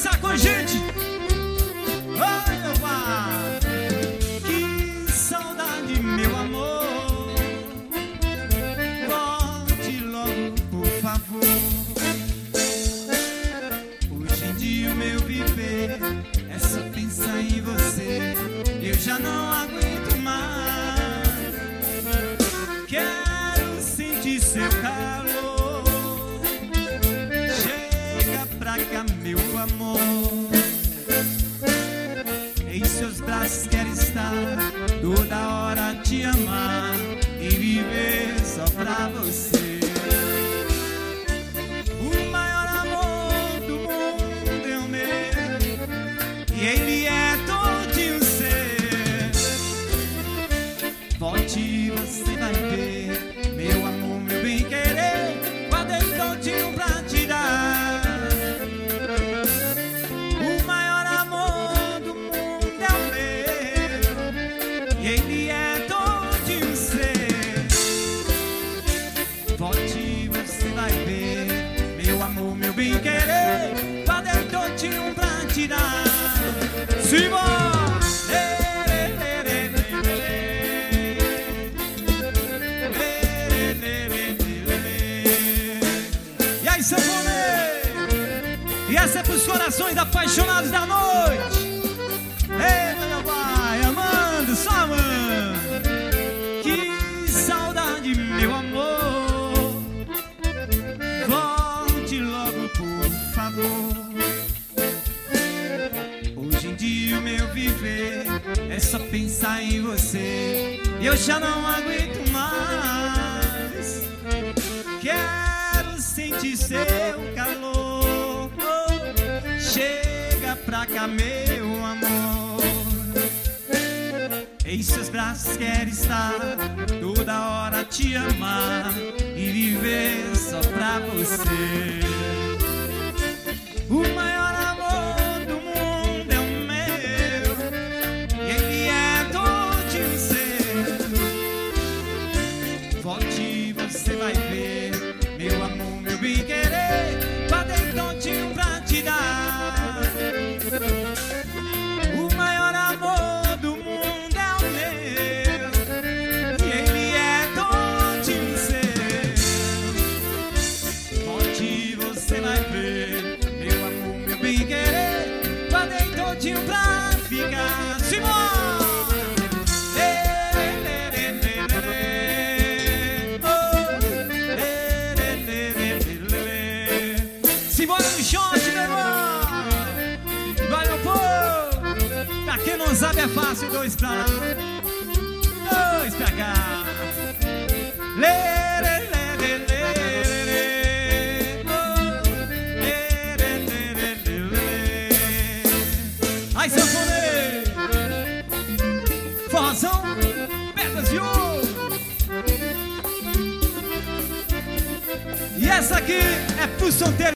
dançar com a gente. Oi, opa. Que saudade, meu amor. Volte logo, por favor. Hoje em dia o meu viver é só pensar em você. Eu já não aguento mais. Quero sentir seu calor. Chega pra cá, meu amor. Em seus braços quero estar, toda hora te amar e viver só pra você. O maior amor do mundo é o meu, e ele é todinho seu. Volte e você vai ver, meu amor, meu bem querer, guardei todinho pra te dar. O maior amor do mundo é o meu, e ele é todinho seu. Volte e você vai ver, meu amor, meu bem querer, guardei todinho pra te dar. Simbora! E aí, sanfoneiro? E essa é pros corações apaixonados da noite. Eita, meu pai, amando, só amando. Que saudade, meu amor. Volte logo, por favor. Hoje em dia o meu viver é só pensar em você. Eu já não aguento mais. Quero sentir seu calor. Chega pra cá, meu amor. Em seus braços quero estar, toda hora te amar e viver só pra você. O maior amor do mundo é o meu, e ele é todinho seu. Volte e você vai ver, meu amor, meu bem querer, guardei todinho pra te dar. O maior amor do mundo é o meu, e ele é todinho seu. Volte e você vai ver, meu amor, meu bem querer, guardei todinho pra ficar. Simbora! Simbora no shot, meu irmão! Vai, meu povo! Pra quem não sabe é fácil, dois pra lá, dois pra cá. Lê, lê, lê, lê, lê, lê. Oh, lê, lê, lê, lê, lê, lê. Aí, sanfoneiro! Forrozão, pedras de ouro. E essa aqui é pro solteiro.